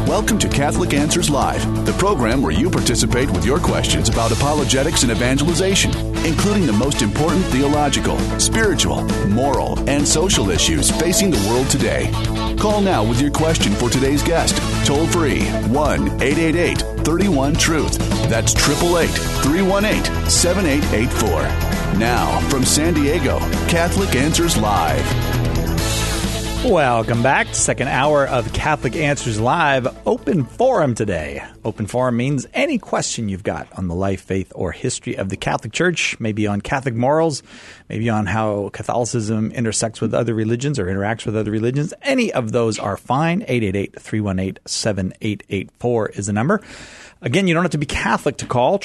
Welcome to Catholic Answers Live, the program where you participate with your questions about apologetics and evangelization, including the most important theological, spiritual, moral, and social issues facing the world today. Call now with your question for today's guest. Toll free 1-888-31-TRUTH. That's 888-318-7884. Now, from San Diego, Catholic Answers Live. Welcome back to second hour of Catholic Answers Live. Open Forum today. Open Forum means any question you've got on the life, faith, or history of the Catholic Church, maybe on Catholic morals, maybe on how Catholicism intersects with other religions or interacts with other religions. Any of those are fine. 888-318-7884 is the number. Again, you don't have to be Catholic to call.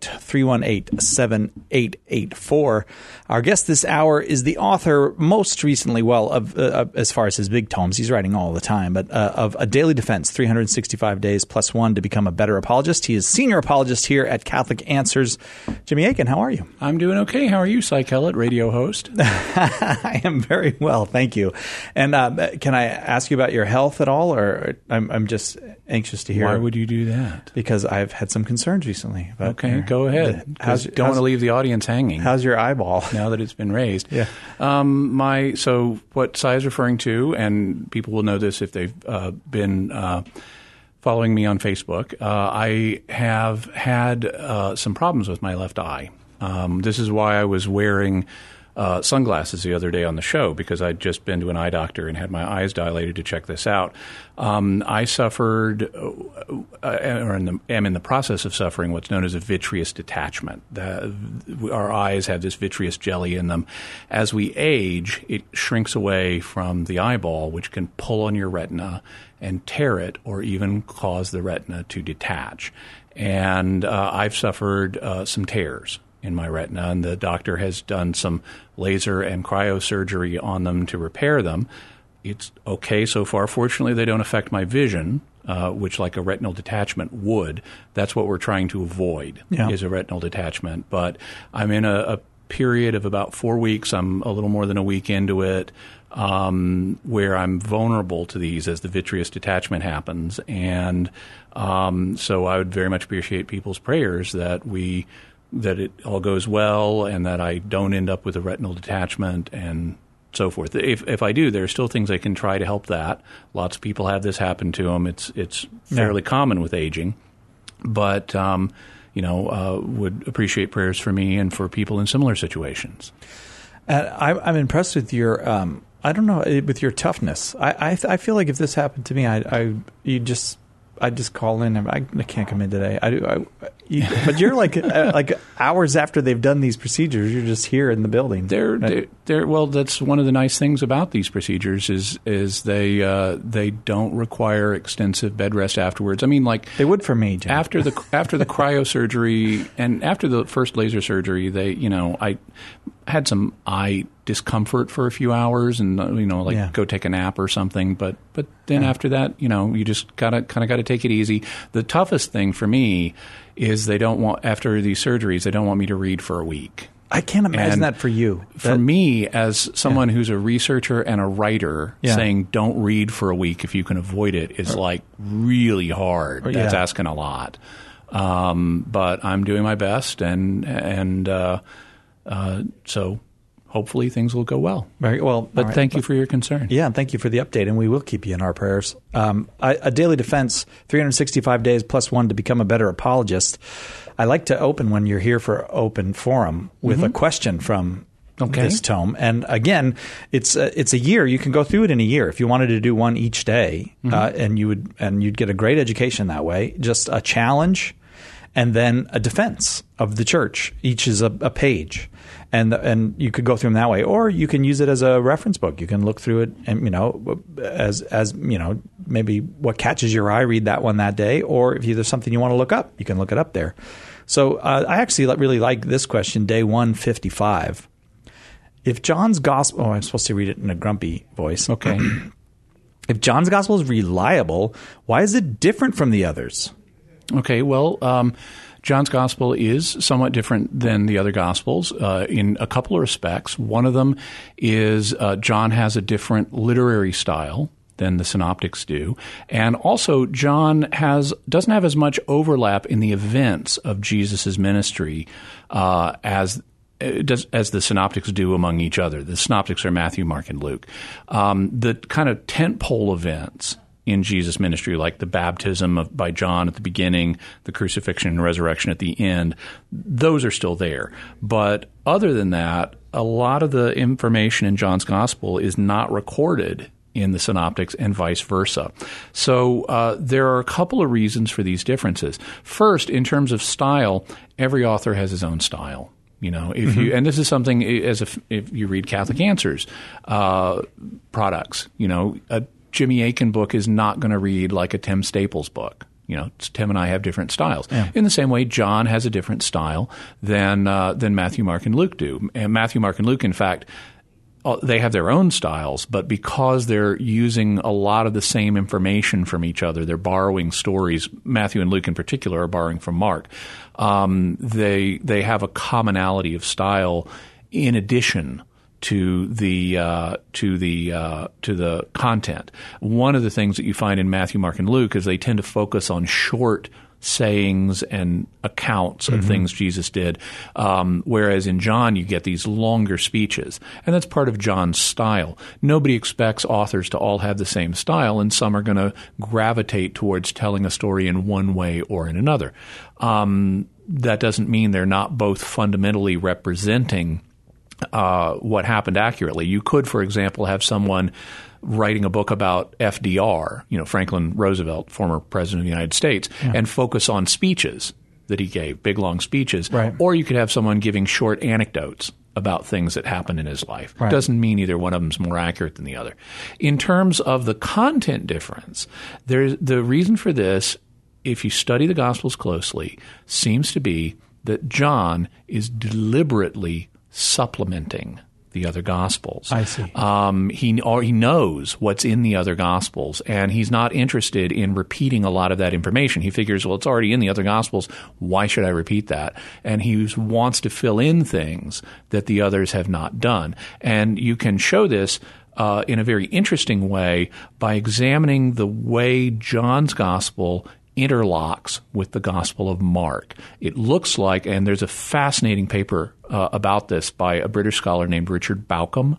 888-318-7884. Our guest this hour is the author, most recently, of as far as his big tomes, he's writing all the time, but of A Daily Defense, 365 Days Plus One to Become a Better Apologist. He is senior apologist here at Catholic Answers. Jimmy Akin, how are you? I'm doing okay. How are you, Cy Kellett, radio host? I am very well, thank you. And can I ask you about your health at all, or I'm just anxious to hear. Why would you do that? Because I've had some concerns recently. Okay, go ahead. Don't want to leave the audience hanging. How's your eyeball? Now that it's been raised. Yeah. So what Cy is referring to, and people will know this if they've been following me on Facebook, I have had some problems with my left eye. This is why I was wearing sunglasses the other day on the show, because I'd just been to an eye doctor and had my eyes dilated to check this out. I suffered, am in the process of suffering what's known as a vitreous detachment. Our eyes have this vitreous jelly in them. As we age, it shrinks away from the eyeball, which can pull on your retina and tear it, or even cause the retina to detach. And I've suffered some tears in my retina, and the doctor has done some laser and cryosurgery on them to repair them. It's okay so far. Fortunately, they don't affect my vision, which like a retinal detachment would. That's what we're trying to avoid, is a retinal detachment. But I'm in a period of about 4 weeks. I'm a little more than a week into it, where I'm vulnerable to these as the vitreous detachment happens. And so I would very much appreciate people's prayers that it all goes well and that I don't end up with a retinal detachment and so forth. If I do, there are still things I can try to help that. Lots of people have this happen to them. It's fairly common with aging. But, would appreciate prayers for me and for people in similar situations. I'm impressed with your, with your toughness. I feel like if this happened to me, I'd just call in. I can't come in today. But you're like hours after they've done these procedures, you're just here in the building. Well, that's one of the nice things about these procedures is they don't require extensive bed rest afterwards. I mean, like they would for me, Jim. After the cryosurgery and after the first laser surgery, I had some eye discomfort for a few hours and go take a nap or something, but then after that, you just got to take it easy. The toughest thing for me is after these surgeries, they don't want me to read for a week. I can't imagine that for you. For me, as someone who's a researcher and a writer, saying don't read for a week if you can avoid it is like really hard. That's asking a lot. But I'm doing my best, and so hopefully things will go well. Very well. But thank you for your concern. Yeah, and thank you for the update, and we will keep you in our prayers. A Daily Defense, 365 Days Plus One to Become a Better Apologist. I like to open when you're here for Open Forum with a question from this tome. And again, it's a year. You can go through it in a year if you wanted to do one each day, and you'd get a great education that way. Just a challenge and then a defense of the church. Each is a page. And you could go through them that way, or you can use it as a reference book. You can look through it, and as maybe what catches your eye, read that one that day, or if there's something you want to look up, you can look it up there. So I actually really like this question, day 155. If John's gospel, I'm supposed to read it in a grumpy voice. Okay. If John's gospel is reliable, why is it different from the others? Okay. Well, John's Gospel is somewhat different than the other Gospels in a couple of respects. One of them is John has a different literary style than the synoptics do. And also, John doesn't have as much overlap in the events of Jesus' ministry as the synoptics do among each other. The synoptics are Matthew, Mark, and Luke. The kind of tentpole events in Jesus' ministry, like the baptism by John at the beginning, the crucifixion and resurrection at the end, those are still there. But other than that, a lot of the information in John's gospel is not recorded in the synoptics and vice versa. So there are a couple of reasons for these differences. First, in terms of style, every author has his own style. If you, and this is something if you read Catholic Answers products, a Jimmy Akin book is not going to read like a Tim Staples book. Tim and I have different styles. Yeah. In the same way, John has a different style than Matthew, Mark, and Luke do. And Matthew, Mark, and Luke, in fact, they have their own styles, but because they're using a lot of the same information from each other, they're borrowing stories. Matthew and Luke, in particular, are borrowing from Mark. They have a commonality of style in addition to the content. One of the things that you find in Matthew, Mark, and Luke is they tend to focus on short sayings and accounts of things Jesus did, whereas in John you get these longer speeches, and that's part of John's style. Nobody expects authors to all have the same style, and some are going to gravitate towards telling a story in one way or in another. That doesn't mean they're not both fundamentally representing what happened accurately. You could, for example, have someone writing a book about FDR, Franklin Roosevelt, former president of the United States, and focus on speeches that he gave, big, long speeches. Right. Or you could have someone giving short anecdotes about things that happened in his life. Right. Doesn't mean either one of them is more accurate than the other. In terms of the content difference, the reason for this, if you study the Gospels closely, seems to be that John is deliberately supplementing the other Gospels. I see. He knows what's in the other Gospels, and he's not interested in repeating a lot of that information. He figures, well, it's already in the other Gospels. Why should I repeat that? And he wants to fill in things that the others have not done. And you can show this in a very interesting way by examining the way John's Gospel interlocks with the Gospel of Mark. It looks like, and there's a fascinating paper about this by a British scholar named Richard Bauckham,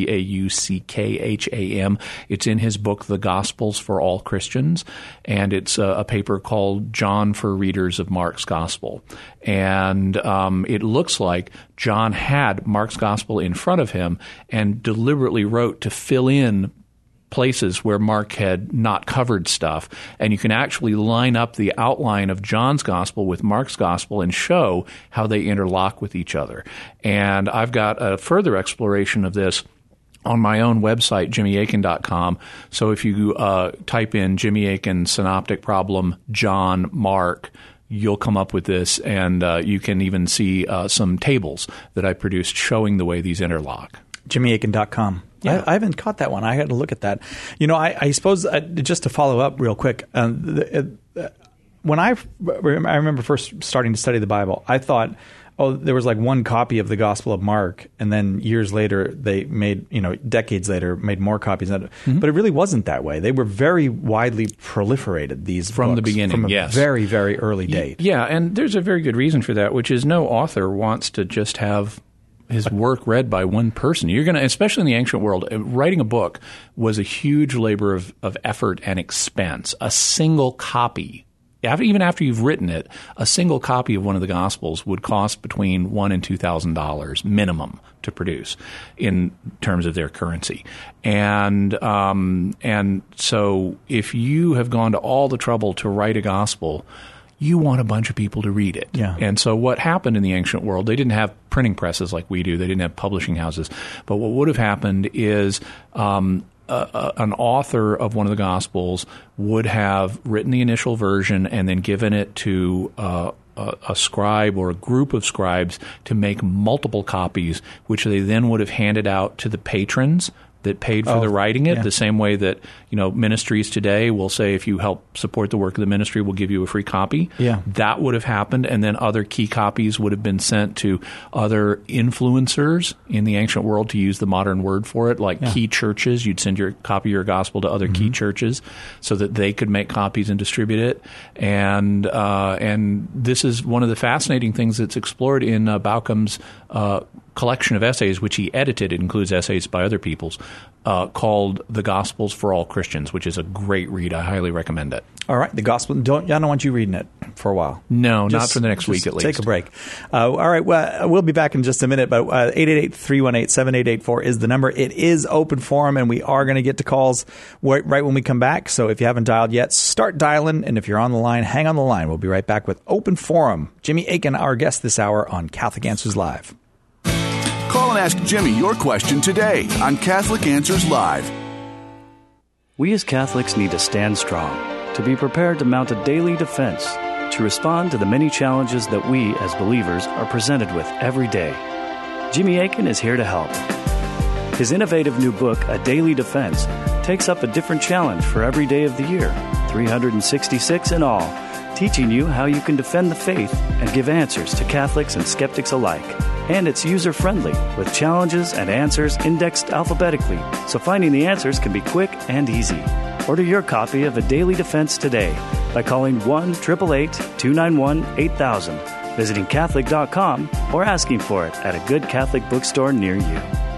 Bauckham. It's in his book, The Gospels for All Christians, and it's a paper called John for Readers of Mark's Gospel. And it looks like John had Mark's Gospel in front of him and deliberately wrote to fill in places where Mark had not covered stuff, and you can actually line up the outline of John's Gospel with Mark's Gospel and show how they interlock with each other. And I've got a further exploration of this on my own website, jimmyakin.com. So if you type in Jimmy Akin Synoptic Problem, John, Mark, you'll come up with this, and you can even see some tables that I produced showing the way these interlock. jimmyakin.com. Yeah. I haven't caught that one. I had to look at that. I suppose just to follow up real quick, when I remember first starting to study the Bible, I thought, there was like one copy of the Gospel of Mark, and then years later they made, decades later, made more copies. Mm-hmm. But it really wasn't that way. They were very widely proliferated, these from books, the beginning, from a very, very early date. Yeah, and there's a very good reason for that, which is no author wants to just have his work read by one person. You're going to, especially in the ancient world, writing a book was a huge labor of effort and expense. A single copy, even after you've written it, a single copy of one of the Gospels would cost between $1,000 and $2,000 minimum to produce in terms of their currency. And so if you have gone to all the trouble to write a Gospel, you want a bunch of people to read it. Yeah. And so what happened in the ancient world, they didn't have printing presses like we do. They didn't have publishing houses. But what would have happened is an author of one of the Gospels would have written the initial version and then given it to a scribe or a group of scribes to make multiple copies, which they then would have handed out to the patrons that paid for the writing it, the same way that ministries today will say if you help support the work of the ministry, we'll give you a free copy. Yeah. That would have happened, and then other key copies would have been sent to other influencers in the ancient world, to use the modern word for it, like key churches. You'd send your copy of your gospel to other key churches so that they could make copies and distribute it. And this is one of the fascinating things that's explored in Baucham's collection of essays, which he edited. It includes essays by other peoples, called The Gospels for All Christians, which is a great read. I highly recommend it. All right. The Gospel. I don't want you reading it for a while. No, not for the next week at least. Take a break. All right. Well, we'll be back in just a minute, but 888-318-7884 is the number. It is open forum, and we are going to get to calls right when we come back. So if you haven't dialed yet, start dialing. And if you're on the line, hang on the line. We'll be right back with Open Forum. Jimmy Akin, our guest this hour on Catholic Answers Live. Call and ask Jimmy your question today on Catholic Answers Live. We as Catholics need to stand strong, to be prepared to mount a daily defense, to respond to the many challenges that we as believers are presented with every day. Jimmy Akin is here to help. His innovative new book, A Daily Defense, takes up a different challenge for every day of the year, 366 in all, teaching you how you can defend the faith and give answers to Catholics and skeptics alike. And it's user-friendly, with challenges and answers indexed alphabetically, so finding the answers can be quick and easy. Order your copy of A Daily Defense today by calling 1-888-291-8000, visiting Catholic.com, or asking for it at a good Catholic bookstore near you.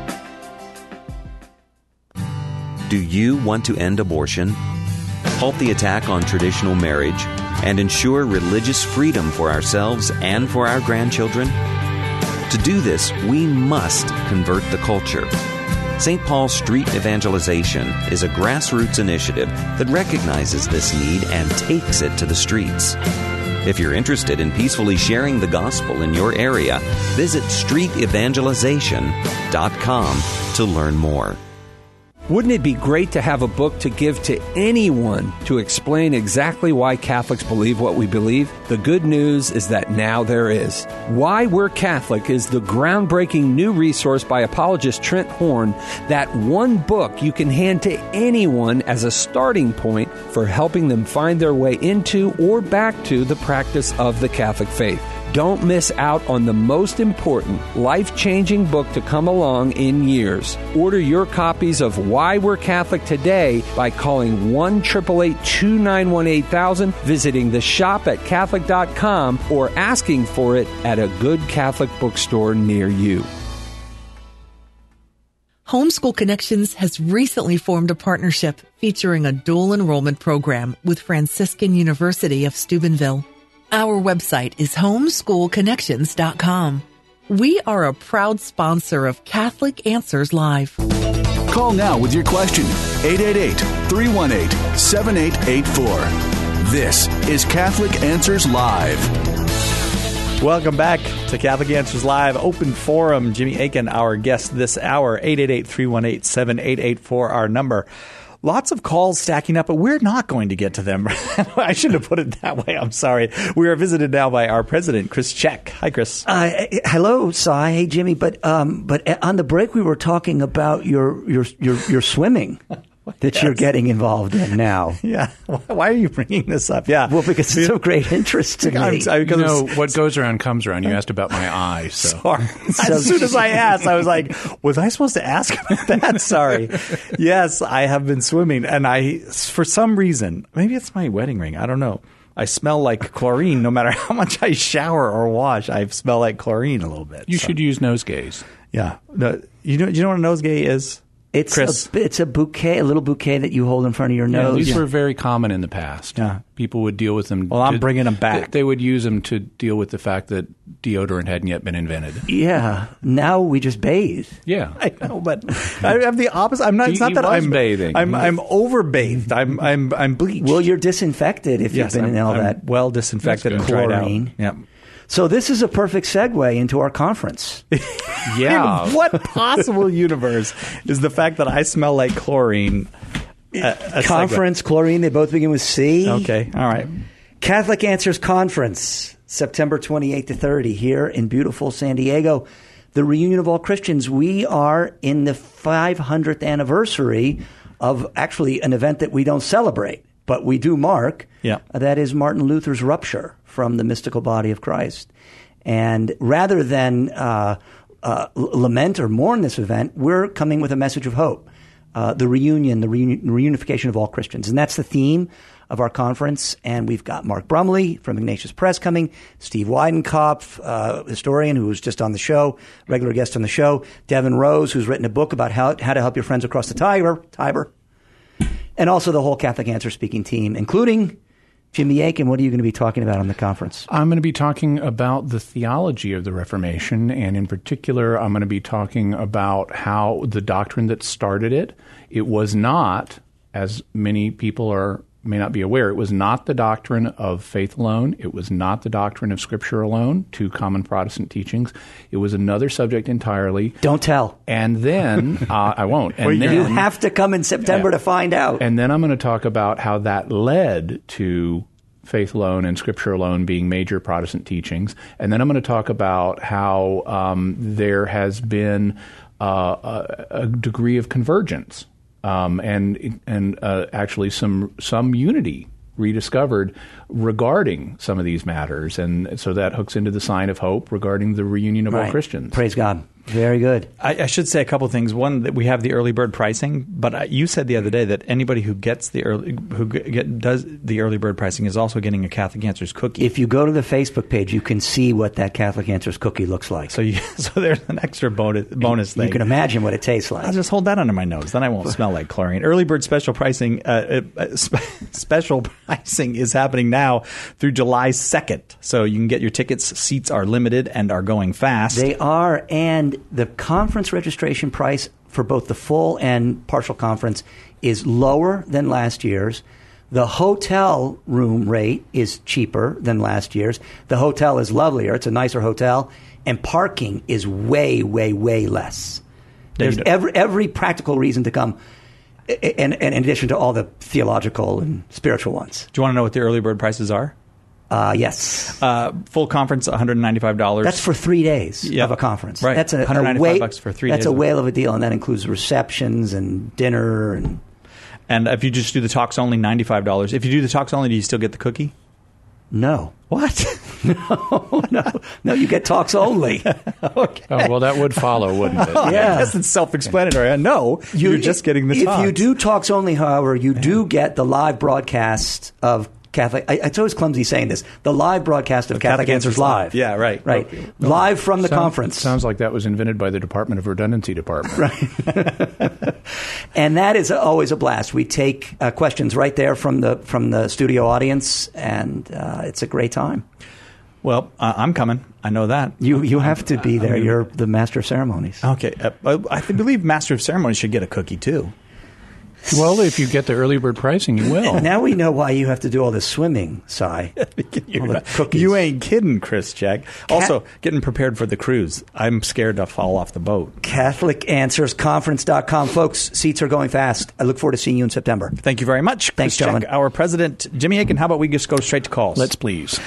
Do you want to end abortion, halt the attack on traditional marriage, and ensure religious freedom for ourselves and for our grandchildren? To do this, we must convert the culture. St. Paul Street Evangelization is a grassroots initiative that recognizes this need and takes it to the streets. If you're interested in peacefully sharing the gospel in your area, visit streetevangelization.com to learn more. Wouldn't it be great to have a book to give to anyone to explain exactly why Catholics believe what we believe? The good news is that now there is. Why We're Catholic is the groundbreaking new resource by apologist Trent Horn, that one book you can hand to anyone as a starting point for helping them find their way into or back to the practice of the Catholic faith. Don't miss out on the most important, life-changing book to come along in years. Order your copies of Why We're Catholic today by calling 1-888-291-8000, visiting the shop at Catholic.com, or asking for it at a good Catholic bookstore near you. Homeschool Connections has recently formed a partnership featuring a dual enrollment program with Franciscan University of Steubenville. Our website is homeschoolconnections.com. We are a proud sponsor of Catholic Answers Live. Call now with your question. 888-318-7884. This is Catholic Answers Live. Welcome back to Catholic Answers Live, Open Forum. Jimmy Akin, our guest this hour. 888-318-7884, our number. Lots of calls stacking up, but we're not going to get to them. I shouldn't have put it that way. I'm sorry. We are visited now by our president, Chris Check. Hi, Chris. Hello, Cy. Hey, Jimmy. But on the break, we were talking about your swimming that you're getting involved in now. Yeah. Why are you bringing this up? Yeah. Well, because it's of great interest to me. What goes around comes around. You asked about my eyes. So. Sorry. As soon as I asked, I was like, was I supposed to ask about that? Sorry. Yes, I have been swimming. And for some reason, maybe it's my wedding ring. I don't know. I smell like chlorine. No matter how much I shower or wash, I smell like chlorine a little bit. You should use nosegays. Yeah. You know what a nosegay is? It's a bouquet, a little bouquet that you hold in front of your nose. These were very common in the past. Yeah. People would deal with them. Well, I'm bringing them back. They would use them to deal with the fact that deodorant hadn't yet been invented. Yeah. Now we just bathe. Yeah. I know, but I have the opposite. I'm not. It's not that I'm bathing. I'm overbathed. I'm bleached. Well, you're disinfected if you've been in all that. I'm well disinfected and chlorine. Tried out. Yeah. So this is a perfect segue into our conference. Yeah. In what possible universe is the fact that I smell like chlorine? Conference, chlorine, they both begin with C. Okay. All right. Catholic Answers Conference, September 28 to 30 here in beautiful San Diego. the reunion of all Christians. We are in the 500th anniversary of actually an event that we don't celebrate, but we do mark. Yeah. That is Martin Luther's rupture from the mystical body of Christ. And rather than lament or mourn this event, we're coming with a message of hope. The reunification of all Christians. And that's the theme of our conference. And we've got Mark Brumley from Ignatius Press coming, Steve Weidenkopf, historian who was just on the show, regular guest on the show, Devin Rose, who's written a book about how to help your friends across the Tiber, and also the whole Catholic Answer speaking team, including Jimmy Akin. What are you going to be talking about on the conference? I'm going to be talking about the theology of the Reformation, and in particular, I'm going to be talking about how the doctrine that started it was not, as many people may not be aware, it was not the doctrine of faith alone. It was not the doctrine of Scripture alone, two common Protestant teachings. It was another subject entirely. Don't tell. And then, I won't. And you have to come in September to find out. And then I'm going to talk about how that led to faith alone and Scripture alone being major Protestant teachings. And then I'm going to talk about how there has been a degree of convergence and actually some unity rediscovered regarding some of these matters. And so that hooks into the sign of hope regarding the reunion of all Christians. Praise God. Very good. I should say a couple of things. One, that we have the early bird pricing, but you said the other day that anybody who gets does the early bird pricing is also getting a Catholic Answers cookie. If you go to the Facebook page, you can see what that Catholic Answers cookie looks like. So there's an extra bonus thing. You can imagine what it tastes like. I'll just hold that under my nose, then I won't smell like chlorine. Early bird special pricing special pricing is happening now through July 2nd. So you can get your tickets. Seats are limited and are going fast. They are, and the conference registration price for both the full and partial conference is lower than last year's. The hotel room rate is cheaper than last year's. The hotel is lovelier. It's a nicer hotel. And parking is way, way, way less. There's every practical reason to come, and in addition to all the theological and spiritual ones. Do you want to know what the early bird prices are? Yes. Full conference, $195. That's for 3 days of a conference. Right. That's $195 for 3 days. That's a whale of a deal, and that includes receptions and dinner. And if you just do the talks only, $95. If you do the talks only, do you still get the cookie? No. What? No, you get talks only. Okay. Oh, well, that would follow, wouldn't it? Yeah. I guess it's self-explanatory. No, you're just getting the talks. If you do talks only, however, you do get the live broadcast of Catholic. It's always clumsy saying this. The live broadcast of Catholic Answers Live. Yeah, right. Right. Okay. Live from the conference. Sounds like that was invented by the Department of Redundancy Department. Right. And that is always a blast. We take questions right there from the studio audience, and it's a great time. Well, I'm coming. I know that. You have to be there. You're the master of ceremonies. Okay. I believe master of ceremonies should get a cookie, too. Well, if you get the early bird pricing, you will. Now we know why you have to do all this swimming, Si. All the cookies. You ain't kidding, Chris Jack. Also, getting prepared for the cruise. I'm scared to fall off the boat. CatholicAnswersConference.com. Folks, seats are going fast. I look forward to seeing you in September. Thank you very much. Thanks, Chris gentlemen. Jack, our president, Jimmy Akin. How about we just go straight to calls? Let's please.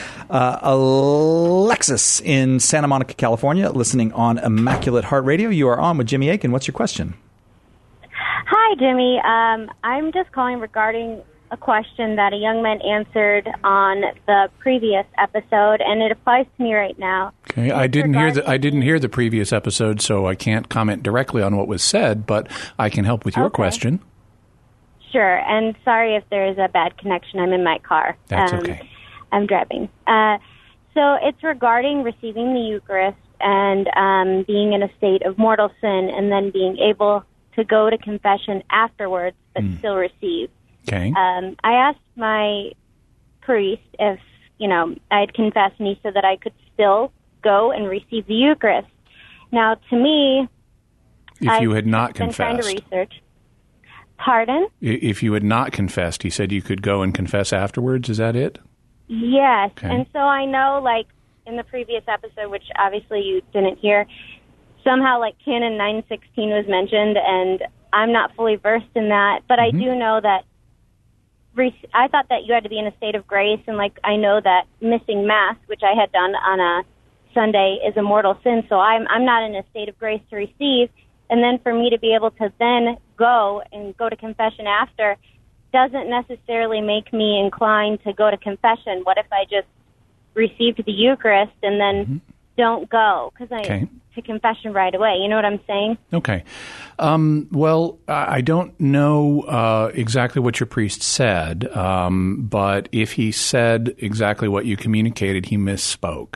Alexis in Santa Monica, California, listening on Immaculate Heart Radio. You are on with Jimmy Akin. What's your question? Hi, Jimmy. I'm just calling regarding a question that a young man answered on the previous episode, and it applies to me right now. Okay, I didn't hear the previous episode, so I can't comment directly on what was said, but I can help with your question. Sure, and sorry if there is a bad connection. I'm in my car. That's okay. I'm driving. So it's regarding receiving the Eucharist and being in a state of mortal sin and then being able to go to confession afterwards but still receive. Okay. I asked my priest if, I'd confessed, and he said that I could still go and receive the Eucharist. Now, to me, if you had not been confessed. trying to research. Pardon? If you had not confessed, he said you could go and confess afterwards. Is that it? Yes. Okay. And so I know, in the previous episode, which obviously you didn't hear, somehow Canon 916 was mentioned, and I'm not fully versed in that, but I do know that I thought that you had to be in a state of grace, and I know that missing Mass, which I had done on a Sunday is a mortal sin, so I'm not in a state of grace to receive. And then for me to be able to then go to confession after doesn't necessarily make me inclined to go to confession. What if I just received the Eucharist and then don't go to confession right away? You know what I'm saying? Okay. Well, I don't know exactly what your priest said, but if he said exactly what you communicated, he misspoke.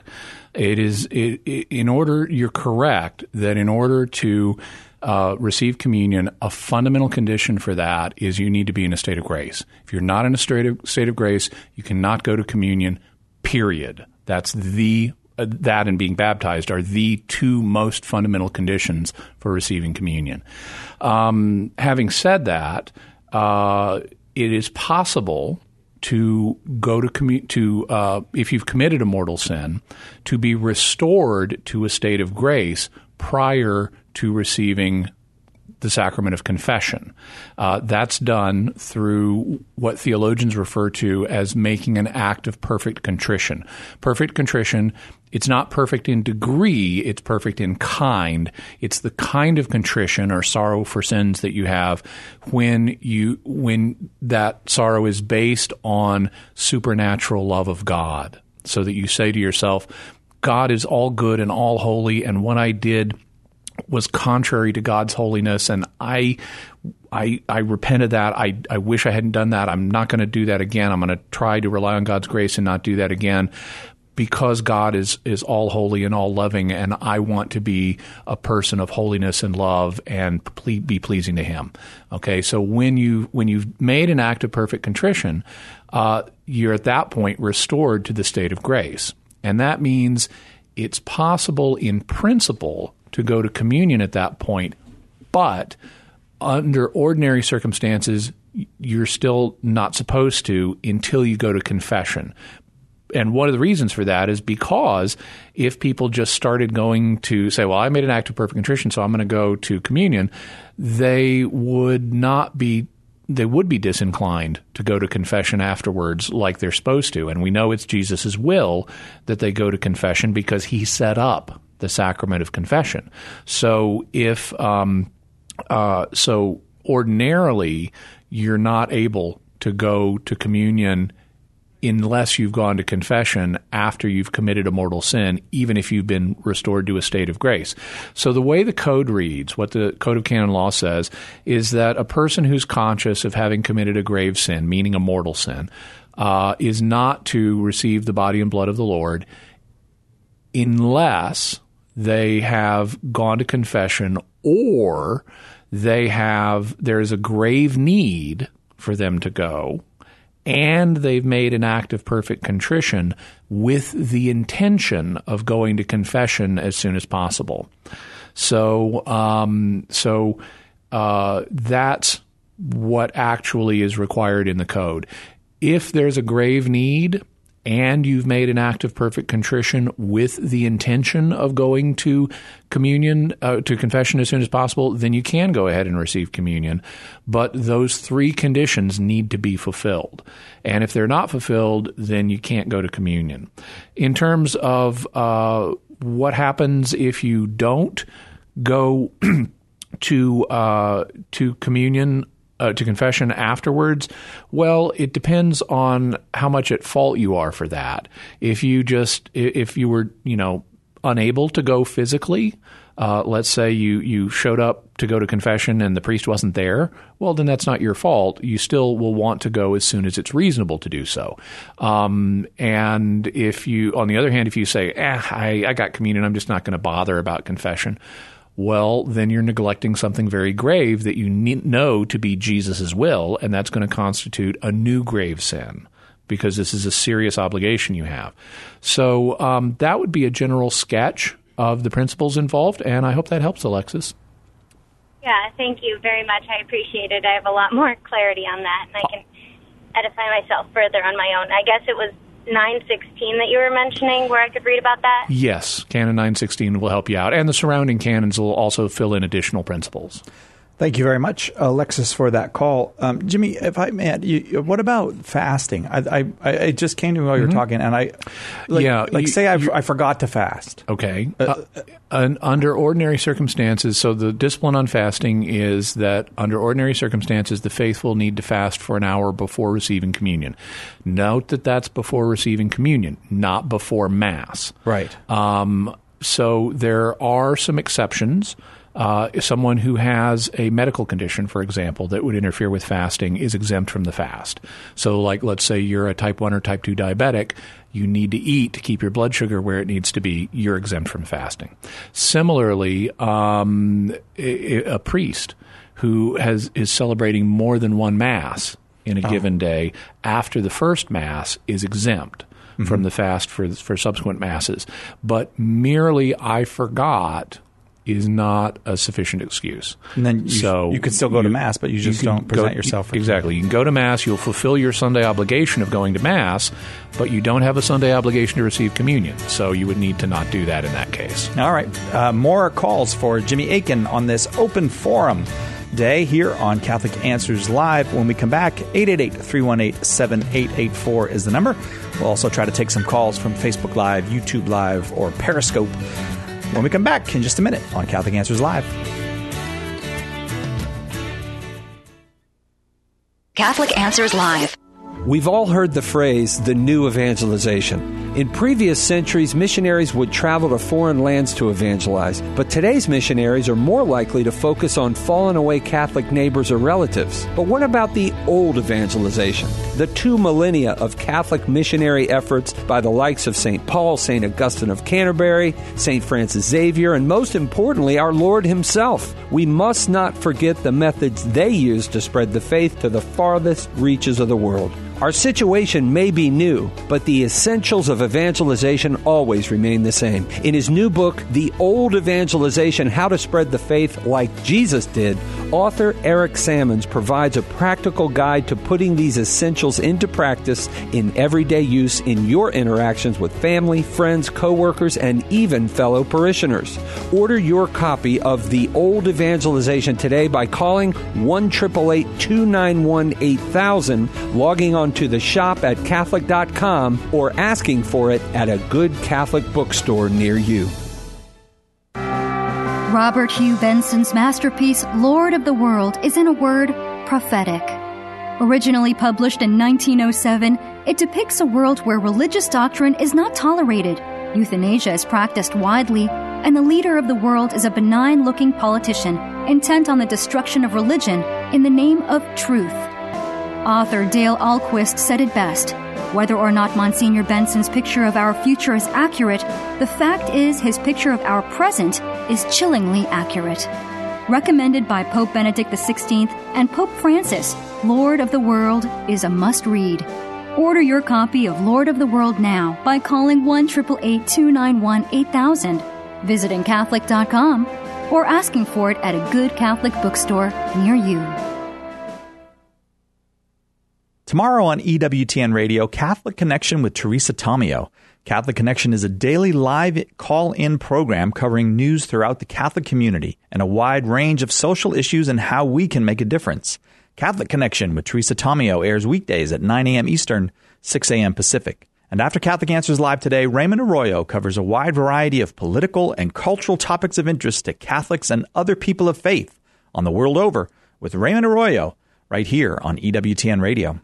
You're correct that in order to receive communion, a fundamental condition for that is you need to be in a state of grace. If you're not in a state of grace, you cannot go to communion, period. That's that and being baptized are the two most fundamental conditions for receiving communion. Having said that, it is possible to go to if you've committed a mortal sin, to be restored to a state of grace prior to receiving the sacrament of confession. That's done through what theologians refer to as making an act of perfect contrition. Perfect contrition, it's not perfect in degree, it's perfect in kind. It's the kind of contrition or sorrow for sins that you have when that sorrow is based on supernatural love of God. So that you say to yourself, God is all good and all holy, and what I did was contrary to God's holiness, and I repent of that. I wish I hadn't done that. I'm not going to do that again. I'm going to try to rely on God's grace and not do that again, because God is all holy and all loving, and I want to be a person of holiness and love and be pleasing to Him. Okay, so when you've made an act of perfect contrition, you're at that point restored to the state of grace, and that means it's possible in principle to go to communion at that point, but under ordinary circumstances, you're still not supposed to until you go to confession. And one of the reasons for that is because if people just started going to say, well, I made an act of perfect contrition, so I'm going to go to communion, they would be disinclined to go to confession afterwards like they're supposed to. And we know it's Jesus' will that they go to confession because He set up the sacrament of confession. So so ordinarily you're not able to go to communion unless you've gone to confession after you've committed a mortal sin, even if you've been restored to a state of grace. So the way the code reads, what the Code of Canon Law says, is that a person who's conscious of having committed a grave sin, meaning a mortal sin, is not to receive the body and blood of the Lord unless they have gone to confession or there is a grave need for them to go, and they've made an act of perfect contrition with the intention of going to confession as soon as possible. So that's what actually is required in the code. If there's a grave need and you've made an act of perfect contrition with the intention of going to communion, to confession as soon as possible, then you can go ahead and receive communion. But those three conditions need to be fulfilled. And if they're not fulfilled, then you can't go to communion. In terms of what happens if you don't go to communion, to confession afterwards, well, it depends on how much at fault you are for that. If you were, unable to go physically, let's say you showed up to go to confession and the priest wasn't there, well, then that's not your fault. You still will want to go as soon as it's reasonable to do so. And if you, on the other hand, if you say, I got communion, I'm just not going to bother about confession, well, then you're neglecting something very grave that you know to be Jesus' will, and that's going to constitute a new grave sin, because this is a serious obligation you have. So that would be a general sketch of the principles involved, and I hope that helps, Alexis. Yeah, thank you very much. I appreciate it. I have a lot more clarity on that, and I can edify myself further on my own. I guess it was 916 that you were mentioning where I could read about that? Yes, Canon 916 will help you out, and the surrounding canons will also fill in additional principles. Thank you very much, Alexis, for that call. Jimmy, if I may, what about fasting? I just came to me while you were talking, and I forgot to fast. Okay. Under ordinary circumstances, so the discipline on fasting is that under ordinary circumstances, the faithful need to fast for an hour before receiving communion. Note that that's before receiving communion, not before Mass. Right. So there are some exceptions. Someone who has a medical condition, for example, that would interfere with fasting is exempt from the fast. So like, let's say you're a type 1 or type 2 diabetic, you need to eat to keep your blood sugar where it needs to be, you're exempt from fasting. Similarly, a priest who is celebrating more than one Mass in a given day after the first Mass is exempt from the fast for subsequent Masses. But merely I forgot is not a sufficient excuse. And then you can still go to Mass, but you just don't present yourself for exactly. You can go to Mass, you'll fulfill your Sunday obligation of going to Mass, but you don't have a Sunday obligation to receive communion. So you would need to not do that in that case. All right. More calls for Jimmy Akin on this open forum day here on Catholic Answers Live. When we come back, 888-318-7884 is the number. We'll also try to take some calls from Facebook Live, YouTube Live, or Periscope when we come back in just a minute on Catholic Answers Live. Catholic Answers Live. We've all heard the phrase, the new evangelization. In previous centuries, missionaries would travel to foreign lands to evangelize, but today's missionaries are more likely to focus on fallen away Catholic neighbors or relatives. But what about the old evangelization? The 2 millennia of Catholic missionary efforts by the likes of St. Paul, St. Augustine of Canterbury, St. Francis Xavier, and most importantly, our Lord himself. We must not forget the methods they used to spread the faith to the farthest reaches of the world. Our situation may be new, but the essentials of evangelization always remain the same. In his new book, The Old Evangelization, How to Spread the Faith Like Jesus Did, author Eric Sammons provides a practical guide to putting these essentials into practice in everyday use in your interactions with family, friends, co-workers, and even fellow parishioners. Order your copy of The Old Evangelization today by calling 1-888-291-8000, logging on to the shop at Catholic.com, or asking for it at a good Catholic bookstore near you. Robert Hugh Benson's masterpiece, Lord of the World, is, in a word, prophetic. Originally published in 1907, it depicts a world where religious doctrine is not tolerated, euthanasia is practiced widely, and the leader of the world is a benign-looking politician intent on the destruction of religion in the name of truth. Author Dale Ahlquist said it best: whether or not Monsignor Benson's picture of our future is accurate, the fact is his picture of our present is chillingly accurate. Recommended by Pope Benedict XVI and Pope Francis, Lord of the World is a must-read. Order your copy of Lord of the World now by calling 1-888-291-8000, visiting Catholic.com, or asking for it at a good Catholic bookstore near you. Tomorrow on EWTN Radio, Catholic Connection with Teresa Tomeo. Catholic Connection is a daily live call-in program covering news throughout the Catholic community and a wide range of social issues and how we can make a difference. Catholic Connection with Teresa Tomeo airs weekdays at 9 a.m. Eastern, 6 a.m. Pacific. And after Catholic Answers Live today, Raymond Arroyo covers a wide variety of political and cultural topics of interest to Catholics and other people of faith on the world over with Raymond Arroyo right here on EWTN Radio.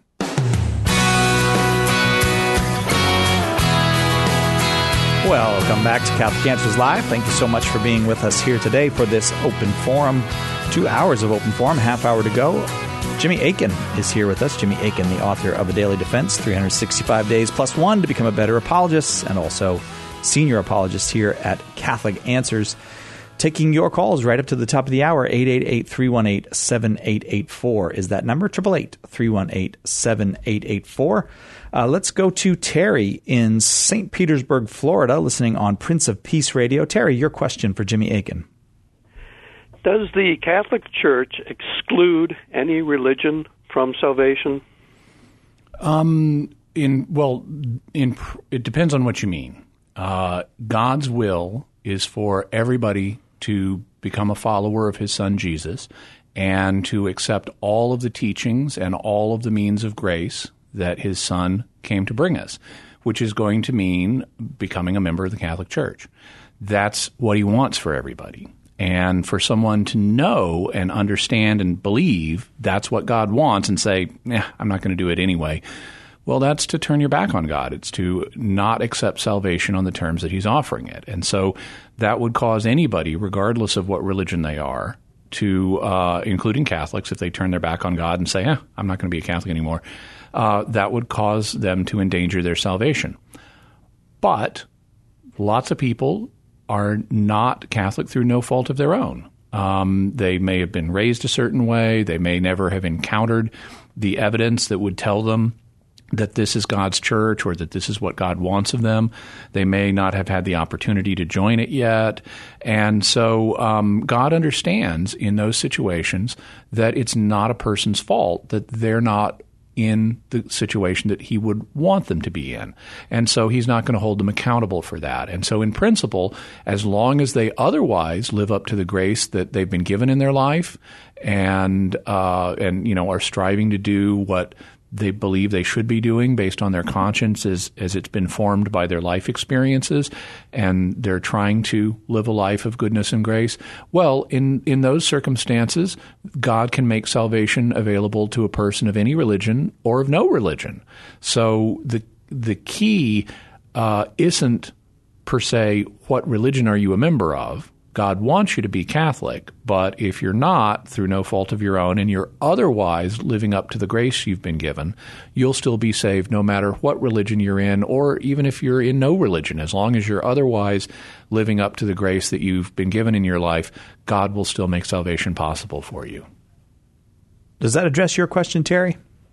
Welcome back to Catholic Answers Live. Thank you so much for being with us here today for this open forum. 2 hours of open forum, half hour to go. Jimmy Akin is here with us. Jimmy Akin, the author of A Daily Defense, 365 Days Plus One to Become a Better Apologist, and also senior apologist here at Catholic Answers. Taking your calls right up to the top of the hour, 888-318-7884 is that number, 888-318-7884. Let's go to Terry in St. Petersburg, Florida, listening on Prince of Peace Radio. Terry, your question for Jimmy Akin. Does the Catholic Church exclude any religion from salvation? It depends on what you mean. God's will is for everybody to become a follower of his son Jesus, and to accept all of the teachings and all of the means of grace that his Son came to bring us, which is going to mean becoming a member of the Catholic Church. That's what he wants for everybody. And for someone to know and understand and believe that's what God wants and say, I'm not going to do it anyway, well, that's to turn your back on God. It's to not accept salvation on the terms that he's offering it. And so that would cause anybody, regardless of what religion they are, to, including Catholics, if they turn their back on God and say, I'm not going to be a Catholic anymore, that would cause them to endanger their salvation. But lots of people are not Catholic through no fault of their own. They may have been raised a certain way. They may never have encountered the evidence that would tell them that this is God's church or that this is what God wants of them. They may not have had the opportunity to join it yet. And so God understands in those situations that it's not a person's fault that they're not in the situation that he would want them to be in. And so he's not going to hold them accountable for that. And so in principle, as long as they otherwise live up to the grace that they've been given in their life and are striving to do what they believe they should be doing based on their conscience as it's been formed by their life experiences, and they're trying to live a life of goodness and grace, well, in those circumstances, God can make salvation available to a person of any religion or of no religion. So the key isn't per se what religion are you a member of. God wants you to be Catholic, but if you're not, through no fault of your own, and you're otherwise living up to the grace you've been given, you'll still be saved no matter what religion you're in, or even if you're in no religion. As long as you're otherwise living up to the grace that you've been given in your life, God will still make salvation possible for you. Does that address your question, Terry?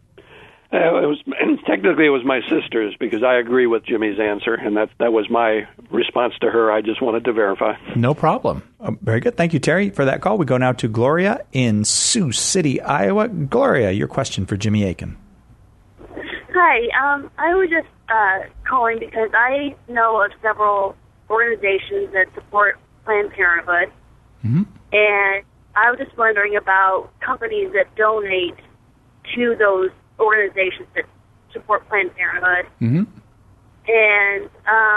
Technically, it was my sister's, because I agree with Jimmy's answer, and that was my response to her. I just wanted to verify. No problem. Very good. Thank you, Terry, for that call. We go now to Gloria in Sioux City, Iowa. Gloria, your question for Jimmy Akin. Hi. I was just calling because I know of several organizations that support Planned Parenthood, and I was just wondering about companies that donate to those organizations that support Planned Parenthood. And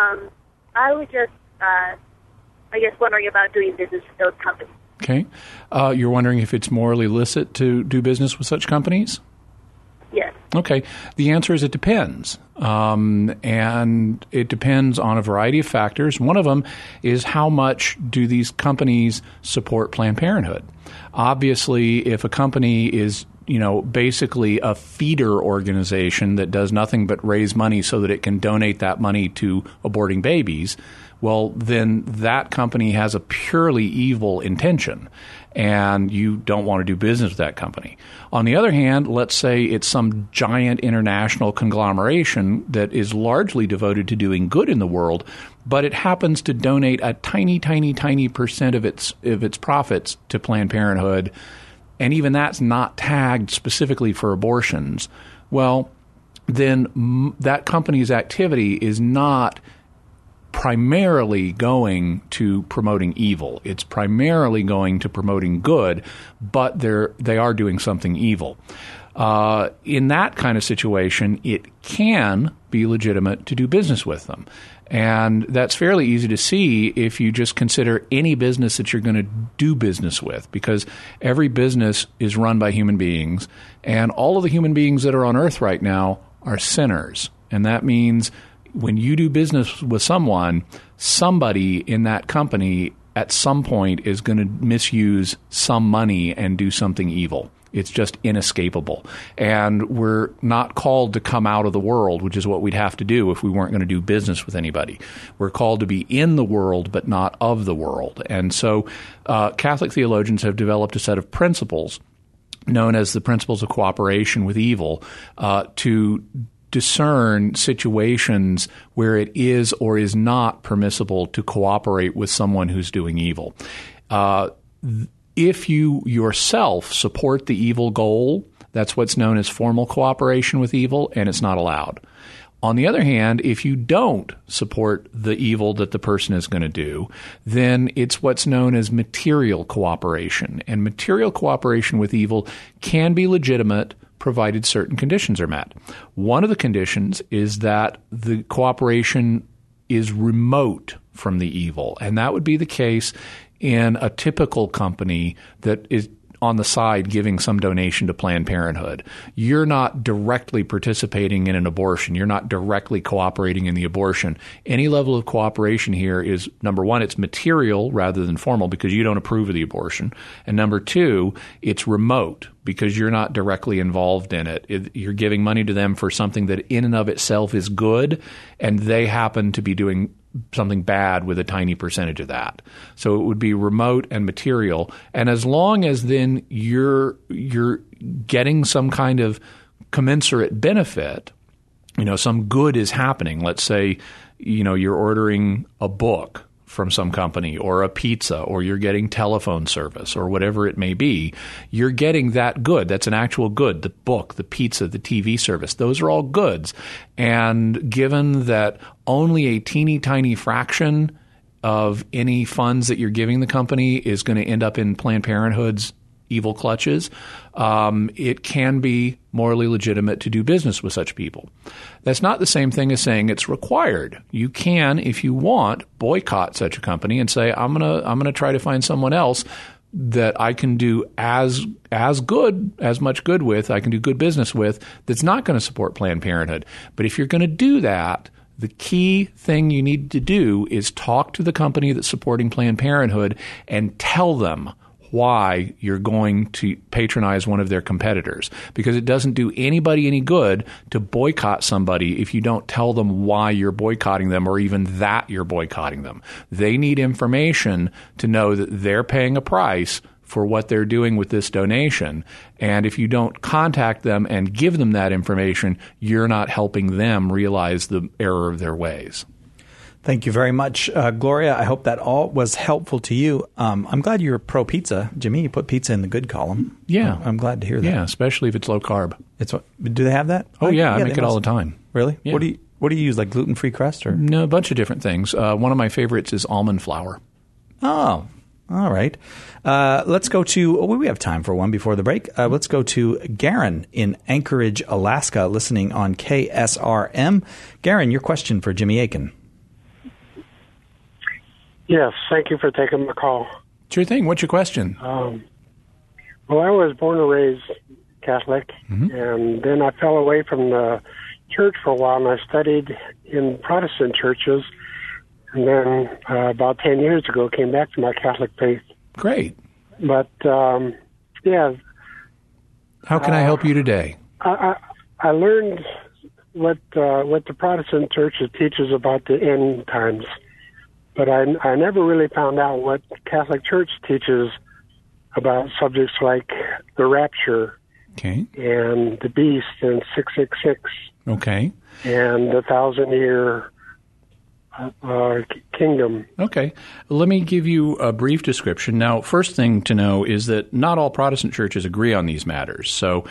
I was just, wondering about doing business with those companies. Okay. You're wondering if it's morally licit to do business with such companies? Yes. Okay. The answer is it depends. And it depends on a variety of factors. One of them is how much do these companies support Planned Parenthood? Obviously, if a company is basically a feeder organization that does nothing but raise money so that it can donate that money to aborting babies, well, then that company has a purely evil intention, and you don't want to do business with that company. On the other hand, let's say it's some giant international conglomeration that is largely devoted to doing good in the world, but it happens to donate a tiny, tiny, tiny percent of its profits to Planned Parenthood, and even that's not tagged specifically for abortions, well, then that company's activity is not primarily going to promoting evil. It's primarily going to promoting good, but they are doing something evil. In that kind of situation, it can be legitimate to do business with them. And that's fairly easy to see if you just consider any business that you're going to do business with, because every business is run by human beings, and all of the human beings that are on earth right now are sinners. And that means when you do business with someone, somebody in that company at some point is going to misuse some money and do something evil. It's just inescapable. And we're not called to come out of the world, which is what we'd have to do if we weren't going to do business with anybody. We're called to be in the world, but not of the world. And so Catholic theologians have developed a set of principles known as the principles of cooperation with evil to discern situations where it is or is not permissible to cooperate with someone who's doing evil. If you yourself support the evil goal, that's what's known as formal cooperation with evil, and it's not allowed. On the other hand, if you don't support the evil that the person is going to do, then it's what's known as material cooperation. And material cooperation with evil can be legitimate provided certain conditions are met. One of the conditions is that the cooperation is remote from the evil. And that would be the case in a typical company that is on the side giving some donation to Planned Parenthood. You're not directly participating in an abortion. You're not directly cooperating in the abortion. Any level of cooperation here is, number one, it's material rather than formal because you don't approve of the abortion. And number two, it's remote because you're not directly involved in it. You're giving money to them for something that in and of itself is good, and they happen to be doing something bad with a tiny percentage of that. So it would be remote and material. And as long as then you're getting some kind of commensurate benefit, some good is happening. Let's say, you're ordering a book from some company or a pizza or you're getting telephone service or whatever it may be, you're getting that good. That's an actual good. The book, the pizza, the TV service, those are all goods. And given that only a teeny tiny fraction of any funds that you're giving the company is going to end up in Planned Parenthood's evil clutches, it can be morally legitimate to do business with such people. That's not the same thing as saying it's required. You can, if you want, boycott such a company and say, I'm gonna try to find someone else that I can do as much good with, I can do good business with, that's not going to support Planned Parenthood. But if you're going to do that, the key thing you need to do is talk to the company that's supporting Planned Parenthood and tell them why you're going to patronize one of their competitors, because it doesn't do anybody any good to boycott somebody if you don't tell them why you're boycotting them or even that you're boycotting them. They need information to know that they're paying a price for what they're doing with this donation. And if you don't contact them and give them that information, you're not helping them realize the error of their ways. Thank you very much, Gloria. I hope that all was helpful to you. I'm glad you're pro pizza. Jimmy, you put pizza in the good column. Yeah. I'm glad to hear that. Yeah, especially if it's low carb. Do they have that? Oh, yeah. I make it all the time. Really? Yeah. What do you use, like gluten-free crust? Or? No, a bunch of different things. One of my favorites is almond flour. Oh, all right. Let's go to we have time for one before the break. Let's go to Garen in Anchorage, Alaska, listening on KSRM. Garen, your question for Jimmy Akin. Yes, thank you for taking my call. Sure thing. What's your question? Well, I was born and raised Catholic, and then I fell away from the church for a while, and I studied in Protestant churches, and then about 10 years ago came back to my Catholic faith. Great. But, yeah. How can I help you today? I learned what the Protestant church teaches about the end times. But I never really found out what Catholic Church teaches about subjects like the rapture, okay, and the beast, and 666, okay, and the 1,000-year kingdom. Okay. Let me give you a brief description. Now, first thing to know is that not all Protestant churches agree on these matters. So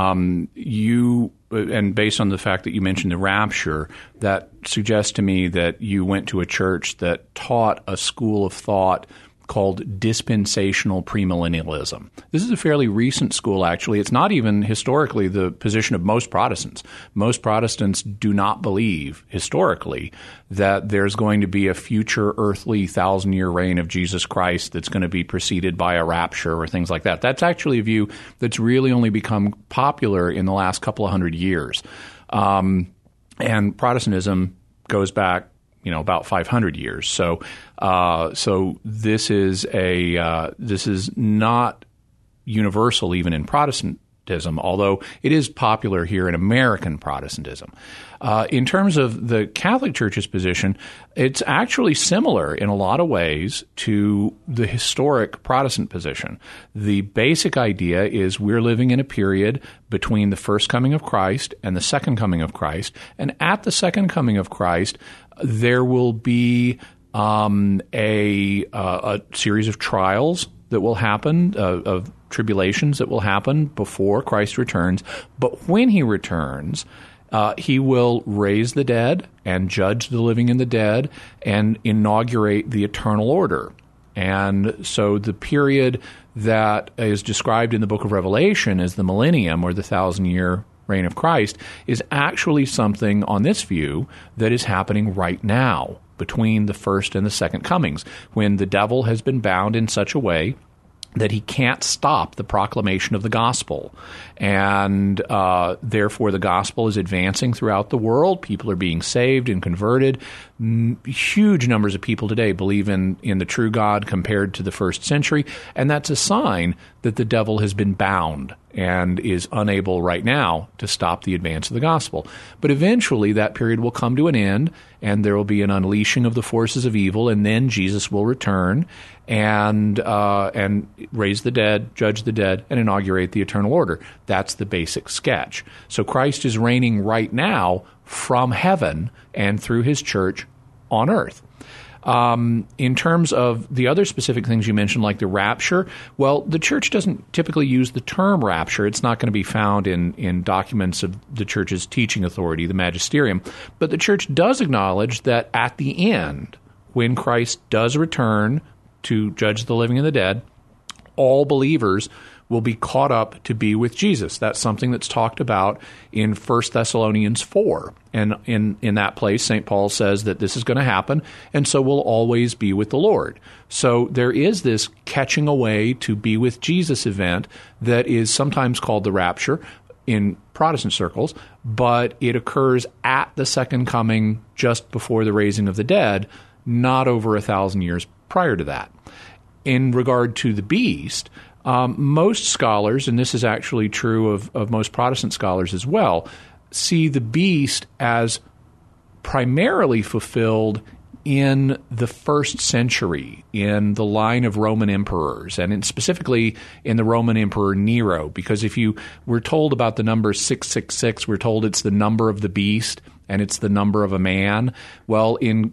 and based on the fact that you mentioned the rapture, that suggests to me that you went to a church that taught a school of thought called dispensational premillennialism. This is a fairly recent school, actually. It's not even historically the position of most Protestants. Most Protestants do not believe, historically, that there's going to be a future earthly 1,000-year reign of Jesus Christ that's going to be preceded by a rapture or things like that. That's actually a view that's really only become popular in the last couple of hundred years. And Protestantism goes back about 500 years. So this is not universal even in Protestantism, although it is popular here in American Protestantism. In terms of the Catholic Church's position, it's actually similar in a lot of ways to the historic Protestant position. The basic idea is we're living in a period between the first coming of Christ and the second coming of Christ, and at the second coming of Christ, there will be a series of trials that will happen, of tribulations that will happen before Christ returns. But when he returns, He will raise the dead and judge the living and the dead and inaugurate the eternal order. And so the period that is described in the book of Revelation as the millennium, or the 1,000-year reign of Christ, is actually something, on this view, that is happening right now between the first and the second comings, when the devil has been bound in such a way that he can't stop the proclamation of the gospel. And therefore, the gospel is advancing throughout the world. People are being saved and converted. Huge numbers of people today believe in the true God compared to the first century. And that's a sign that the devil has been bound and is unable right now to stop the advance of the gospel. But eventually, that period will come to an end, and there will be an unleashing of the forces of evil, and then Jesus will return and raise the dead, judge the dead, and inaugurate the eternal order. That's the basic sketch. So Christ is reigning right now from heaven and through his church on earth. In terms of the other specific things you mentioned, like the rapture, well, the church doesn't typically use the term rapture. It's not going to be found in documents of the church's teaching authority, the magisterium. But the church does acknowledge that at the end, when Christ does return to judge the living and the dead, all believers will be caught up to be with Jesus. That's something that's talked about in 1 Thessalonians 4. And in that place, St. Paul says that this is going to happen, and so we'll always be with the Lord. So there is this catching away to be with Jesus event that is sometimes called the rapture in Protestant circles, but it occurs at the second coming just before the raising of the dead, not over 1,000 years prior to that. In regard to the beast, most scholars, and this is actually true of most Protestant scholars as well, see the beast as primarily fulfilled in the first century, in the line of Roman emperors, and specifically in the Roman Emperor Nero. Because if you were told about the number 666, we're told it's the number of the beast, and it's the number of a man. Well, in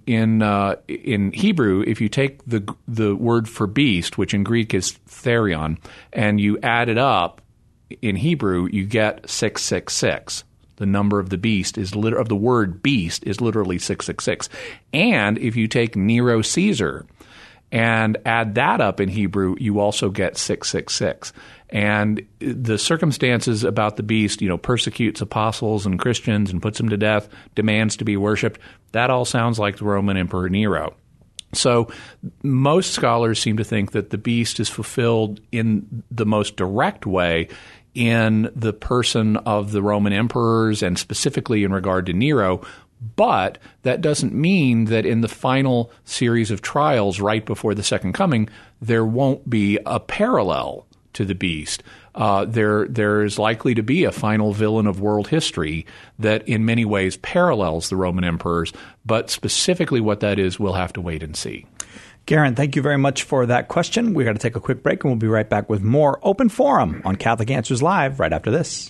Hebrew, if you take the word for beast, which in Greek is therion, and you add it up in Hebrew, you get 666. The number of the beast of the word beast is literally 666. And if you take Nero Caesar and add that up in Hebrew, you also get 666. And the circumstances about the beast, persecutes apostles and Christians and puts them to death, demands to be worshipped, that all sounds like the Roman Emperor Nero. So most scholars seem to think that the beast is fulfilled in the most direct way in the person of the Roman emperors, and specifically in regard to Nero. But that doesn't mean that in the final series of trials right before the second coming, there won't be a parallel to the beast. There is likely to be a final villain of world history that in many ways parallels the Roman emperors, but specifically what that is, we'll have to wait and see. Garen, thank you very much for that question. We've got to take a quick break, and we'll be right back with more Open Forum on Catholic Answers Live right after this.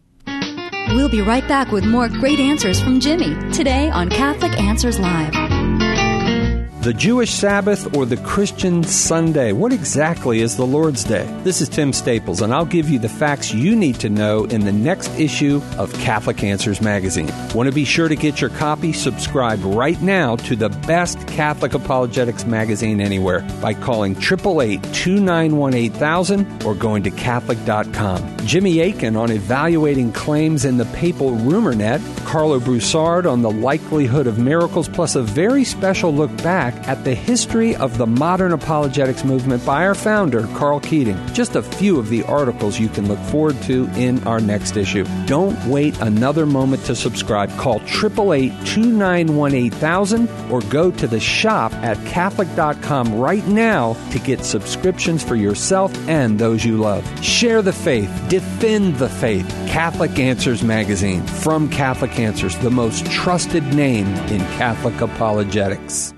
We'll be right back with more great answers from Jimmy today on Catholic Answers Live. The Jewish Sabbath or the Christian Sunday? What exactly is the Lord's Day? This is Tim Staples, and I'll give you the facts you need to know in the next issue of Catholic Answers magazine. Want to be sure to get your copy? Subscribe right now to the best Catholic apologetics magazine anywhere by calling 888-291-8000 or going to Catholic.com. Jimmy Akin on evaluating claims in the papal rumor net, Carlo Broussard on the likelihood of miracles, plus a very special look back at the history of the modern apologetics movement by our founder, Carl Keating. Just a few of the articles you can look forward to in our next issue. Don't wait another moment to subscribe. Call 888-291-8000 or go to the shop at Catholic.com right now to get subscriptions for yourself and those you love. Share the faith. Defend the faith. Catholic Answers Magazine. From Catholic Answers, the most trusted name in Catholic apologetics.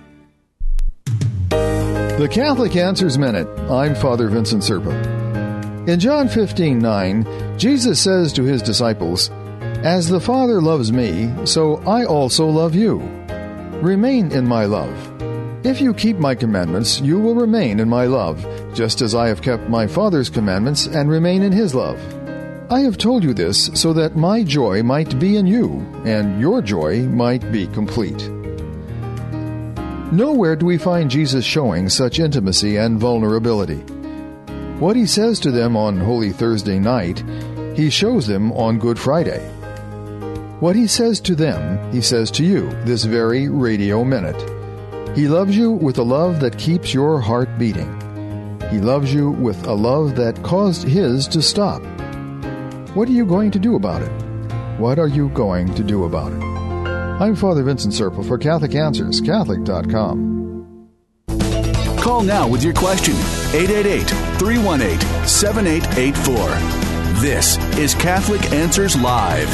The Catholic Answers Minute. I'm Father Vincent Serpa. In John 15:9, Jesus says to his disciples, "As the Father loves me, so I also love you. Remain in my love. If you keep my commandments, you will remain in my love, just as I have kept my Father's commandments and remain in his love." I have told you this so that my joy might be in you, and your joy might be complete. Nowhere do we find Jesus showing such intimacy and vulnerability. What he says to them on Holy Thursday night, he shows them on Good Friday. What he says to them, he says to you this very radio minute. He loves you with a love that keeps your heart beating. He loves you with a love that caused his to stop. What are you going to do about it? What are you going to do about it? I'm Father Vincent Serpa for Catholic Answers, Catholic.com. Call now with your question, 888-318-7884. This is Catholic Answers Live.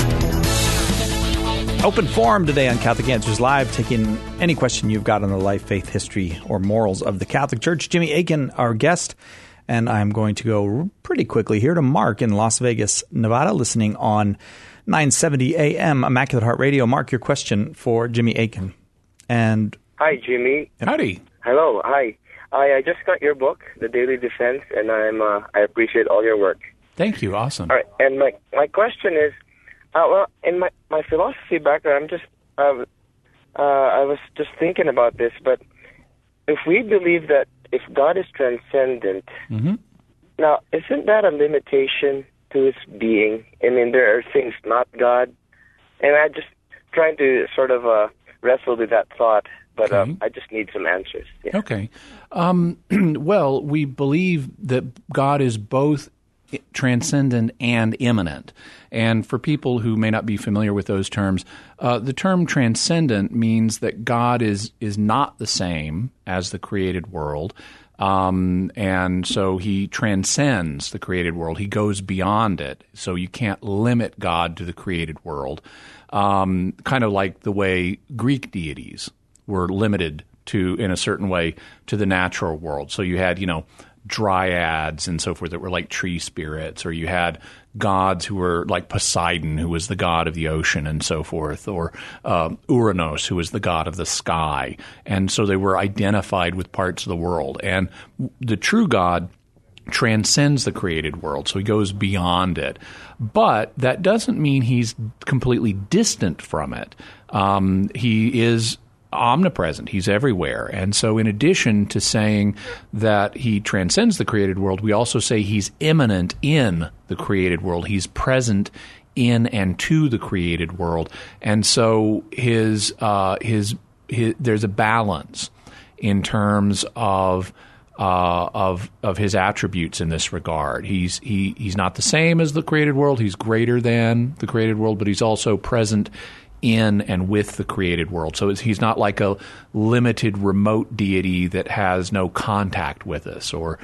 Open forum today on Catholic Answers Live, taking any question you've got on the life, faith, history, or morals of the Catholic Church. Jimmy Akin, our guest, and I'm going to go pretty quickly here to Mark in Las Vegas, Nevada, listening on 970 AM Immaculate Heart Radio. Mark, your question for Jimmy Akin. And hi, Jimmy. Howdy. Hello. Hi. I just got your book, The Daily Defense, and I appreciate all your work. Thank you. Awesome. All right. And my question is, well, in my philosophy background, I was just thinking about this, but if we believe that if God is transcendent, now, isn't that a limitation to his being? I mean, there are things not God, and I'm just trying to sort of wrestle with that thought, but I just need some answers. Yeah. Okay. Well, we believe that God is both transcendent and immanent. And for people who may not be familiar with those terms, the term transcendent means that God is not the same as the created world. And so he transcends the created world. He goes beyond it. So you can't limit God to the created world. Kind of like the way Greek deities were limited to, in a certain way, to the natural world. So you had, dryads and so forth that were like tree spirits, or you had gods who were like Poseidon, who was the god of the ocean and so forth, or Uranos, who was the god of the sky. And so they were identified with parts of the world. And the true God transcends the created world, so he goes beyond it. But that doesn't mean he's completely distant from it. He is omnipresent. He's everywhere. And so in addition to saying that he transcends the created world, we also say he's immanent in the created world. He's present in and to the created world. And so his there's a balance in terms of his attributes in this regard. He's not the same as the created world. He's greater than the created world, but he's also present in and with the created world. So he's not like a limited remote deity that has no contact with us or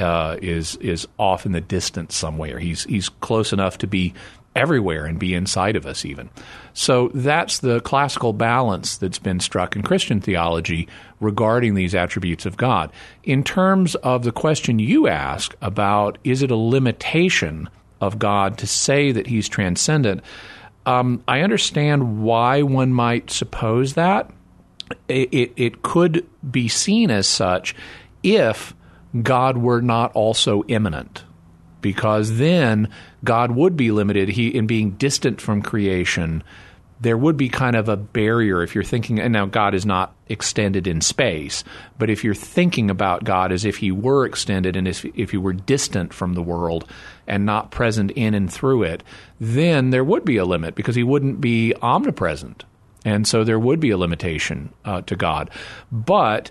is off in the distance somewhere. He's close enough to be everywhere and be inside of us even. So that's the classical balance that's been struck in Christian theology regarding these attributes of God. In terms of the question you ask about, is it a limitation of God to say that he's transcendent? I understand why one might suppose that. It could be seen as such if God were not also immanent, because then God would be limited in being distant from creation. There would be kind of a barrier if you're thinking, and now God is not extended in space, but if you're thinking about God as if he were extended and if he were distant from the world and not present in and through it, then there would be a limit because he wouldn't be omnipresent. And so there would be a limitation to God. But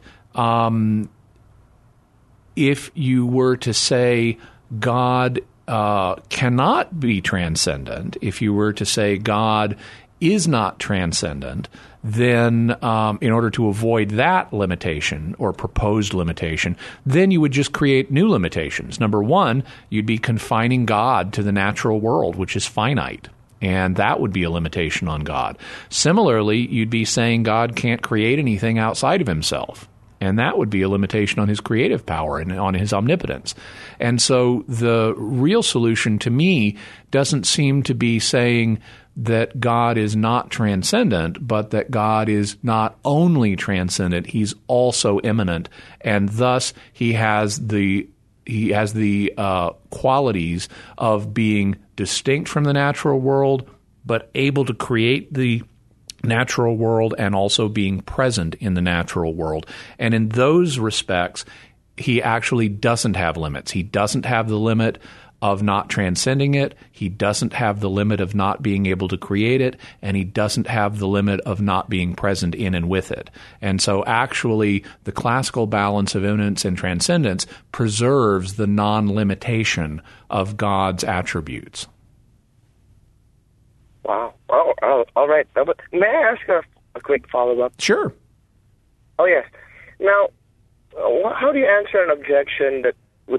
if you were to say God cannot be transcendent, if you were to say God is not transcendent, then in order to avoid that limitation or proposed limitation, then you would just create new limitations. Number one, you'd be confining God to the natural world, which is finite, and that would be a limitation on God. Similarly, you'd be saying God can't create anything outside of himself, and that would be a limitation on his creative power and on his omnipotence. And so the real solution to me doesn't seem to be saying that God is not transcendent, but that God is not only transcendent, he's also immanent, and thus he has the qualities of being distinct from the natural world, but able to create the natural world and also being present in the natural world. And in those respects, he actually doesn't have limits. He doesn't have the limit of not transcending it. He doesn't have the limit of not being able to create it, and he doesn't have the limit of not being present in and with it. And so actually the classical balance of immanence and transcendence preserves the non-limitation of God's attributes. Wow. Oh, all right. May I ask a quick follow-up? Sure. Oh, yes. Now, how do you answer an objection that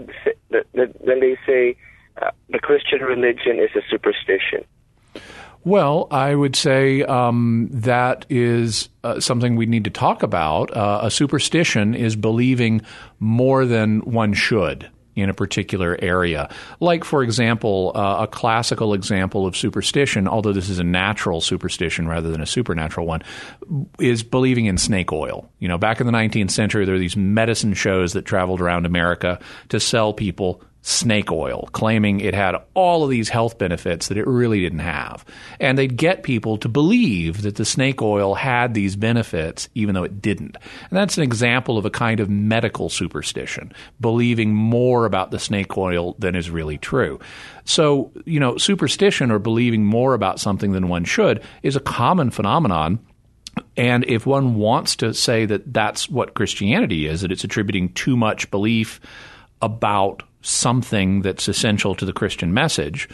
when they say the Christian religion is a superstition? Well, I would say that is something we need to talk about. A superstition is believing more than one should in a particular area. Like, for example, a classical example of superstition, although this is a natural superstition rather than a supernatural one, is believing in snake oil. You know, back in the 19th century, there were these medicine shows that traveled around America to sell people snake oil, claiming it had all of these health benefits that it really didn't have. And they'd get people to believe that the snake oil had these benefits, even though it didn't. And that's an example of a kind of medical superstition, believing more about the snake oil than is really true. So, you know, superstition or believing more about something than one should is a common phenomenon. And if one wants to say that that's what Christianity is, that it's attributing too much belief about something that's essential to the Christian message,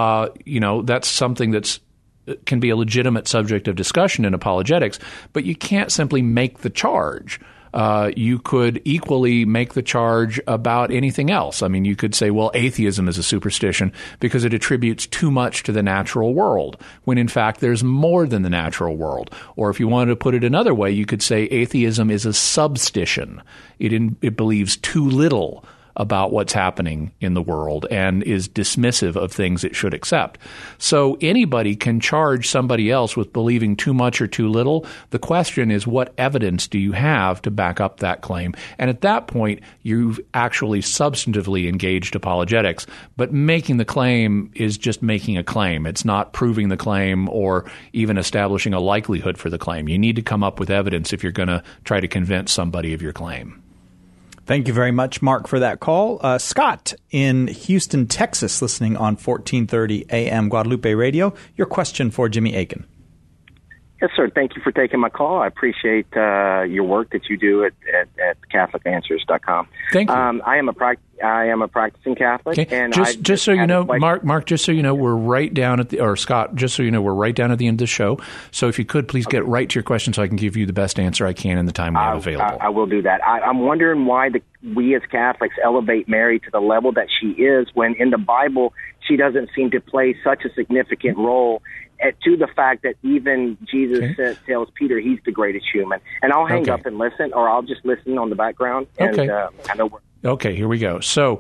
that's something that's can be a legitimate subject of discussion in apologetics, but you can't simply make the charge. You could equally make the charge about anything else. I mean, you could say, well, atheism is a superstition because it attributes too much to the natural world, when in fact there's more than the natural world. Or if you wanted to put it another way, you could say atheism is a substition. It believes too little about what's happening in the world and is dismissive of things it should accept. So anybody can charge somebody else with believing too much or too little. The question is, what evidence do you have to back up that claim? And at that point, you've actually substantively engaged apologetics. But making the claim is just making a claim. It's not proving the claim or even establishing a likelihood for the claim. You need to come up with evidence if you're going to try to convince somebody of your claim. Thank you very much, Mark, for that call. Scott in Houston, Texas, listening on 1430 AM Guadalupe Radio. Your question for Jimmy Akin. Yes, sir. Thank you for taking my call. I appreciate your work that you do at CatholicAnswers.com. Thank you. I am a practicing Catholic, okay. And just so you know, Mark, just so you know, we're right down at Scott, just so you know, we're right down at the end of the show. So if you could please get right to your question, so I can give you the best answer I can in the time we have available. I will do that. I'm wondering why we as Catholics elevate Mary to the level that she is, when in the Bible she doesn't seem to play such a significant role. To the fact that even Jesus tells Peter he's the greatest human. And I'll hang up and listen, or I'll just listen on the background. And, Okay, here we go. So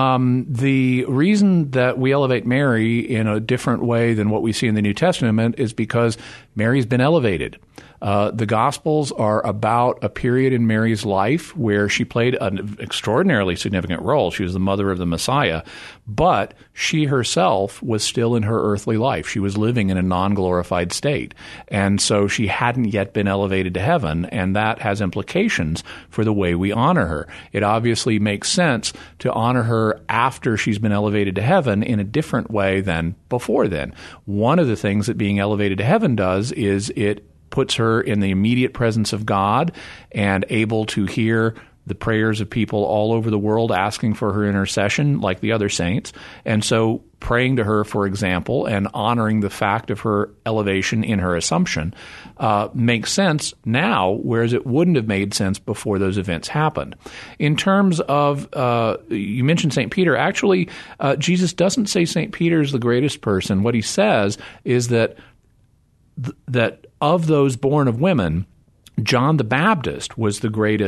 the reason that we elevate Mary in a different way than what we see in the New Testament is because Mary's been elevated. The Gospels are about a period in Mary's life where she played an extraordinarily significant role. She was the mother of the Messiah, but she herself was still in her earthly life. She was living in a non-glorified state, and so she hadn't yet been elevated to heaven, and that has implications for the way we honor her. It obviously makes sense to honor her after she's been elevated to heaven in a different way than before then. One of the things that being elevated to heaven does is it puts her in the immediate presence of God and able to hear the prayers of people all over the world asking for her intercession like the other saints. And so praying to her, for example, and honoring the fact of her elevation in her Assumption makes sense now, whereas it wouldn't have made sense before those events happened. In terms of, you mentioned St. Peter. Actually, Jesus doesn't say St. Peter is the greatest person. What he says is that of those born of women, John the Baptist was the greatest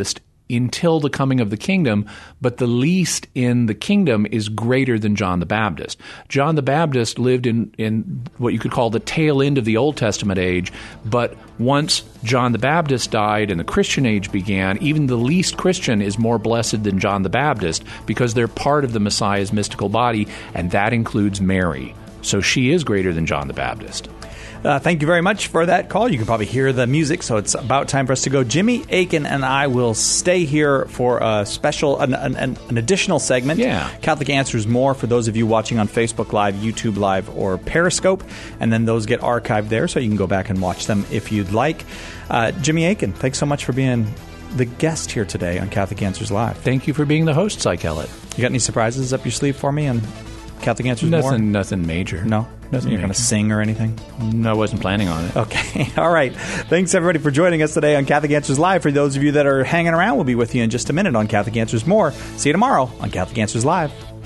until the coming of the kingdom, but the least in the kingdom is greater than John the Baptist. John the Baptist lived in what you could call the tail end of the Old Testament age, but once John the Baptist died and the Christian age began, even the least Christian is more blessed than John the Baptist because they're part of the Messiah's mystical body, and that includes Mary. So she is greater than John the Baptist. Thank you very much for that call. You can probably hear the music, so it's about time for us to go. Jimmy Akin and I will stay here for a special, an additional segment. Yeah. Catholic Answers More for those of you watching on Facebook Live, YouTube Live, or Periscope. And then those get archived there, so you can go back and watch them if you'd like. Jimmy Akin, thanks so much for being the guest here today on Catholic Answers Live. Thank you for being the host, Cy Kellett. You got any surprises up your sleeve for me on Catholic Answers More? Nothing major. No? Nothing you're going to sing or anything? No, I wasn't planning on it. Okay. All right. Thanks, everybody, for joining us today on Catholic Answers Live. For those of you that are hanging around, we'll be with you in just a minute on Catholic Answers More. See you tomorrow on Catholic Answers Live.